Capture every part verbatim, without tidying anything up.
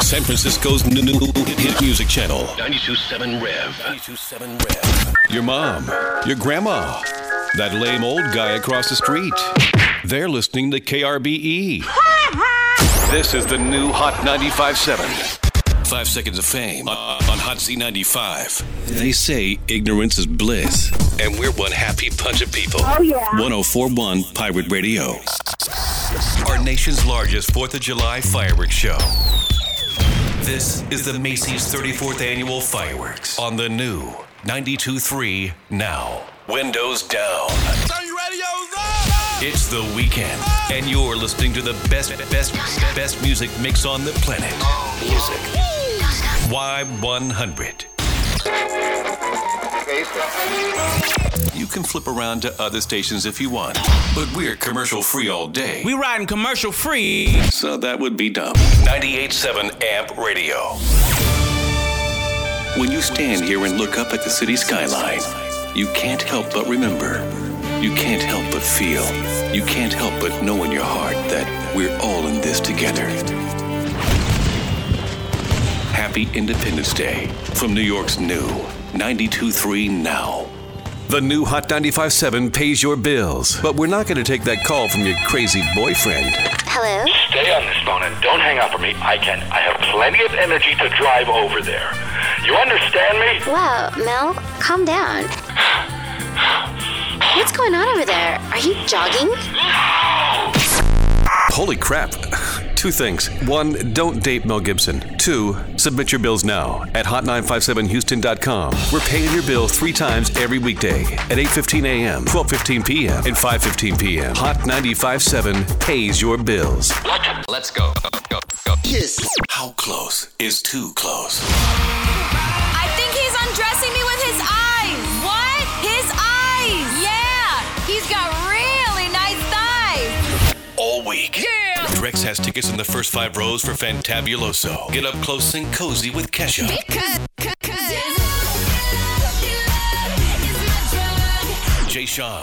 San Francisco's new, new hit music channel. ninety-two point seven Rev. ninety-two point seven Rev. Your mom, your grandma, that lame old guy across the street. They're listening to K R B E. This is the new Hot ninety-five point seven. Five seconds of fame on, on Hot Z ninety-five. They say ignorance is bliss, and we're one happy bunch of people. Oh, yeah. one oh four point one Pirate Radio. Our nation's largest fourth of July fireworks show. This is the Macy's thirty-fourth Annual Fireworks on the new ninety-two point three Now. Windows down. Turn your radios up! It's the weekend, and you're listening to the best, best, best music mix on the planet. Music. Y one hundred. You can flip around to other stations if you want, but we're commercial free all day. We riding commercial free. So that would be dumb. ninety-eight point seven Amp Radio. When you stand here and look up at the city skyline, you can't help but remember. You can't help but feel. You can't help but know in your heart that we're all in this together. Happy Independence Day from New York's new ninety-two point three Now. The new Hot ninety-five point seven pays your bills, but we're not going to take that call from your crazy boyfriend. Hello? Stay on this phone and don't hang up on me. I can. I have plenty of energy to drive over there. You understand me? Wow, Mel, calm down. What's going on over there? Are you jogging? Holy crap. Two things. One, don't date Mel Gibson. Two, submit your bills now at hot nine five seven houston dot com. We're paying your bill three times every weekday at eight fifteen a.m., twelve fifteen p.m., and five fifteen p.m. Hot ninety-five point seven pays your bills. Let's go. Go, go, go. Yes. How close is too close? I think he's undressing me with his eyes. What? His eyes. Yeah. He's got really nice thighs. All week. Yeah. Drex has tickets in the first five rows for Fantabuloso. Get up close and cozy with Kesha. Because, because Jay Sean.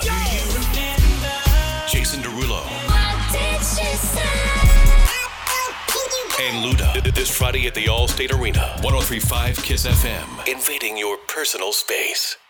Jason Derulo. And Luda. This Friday at the All-State Arena. one oh three point five Kiss F M. Invading your personal space.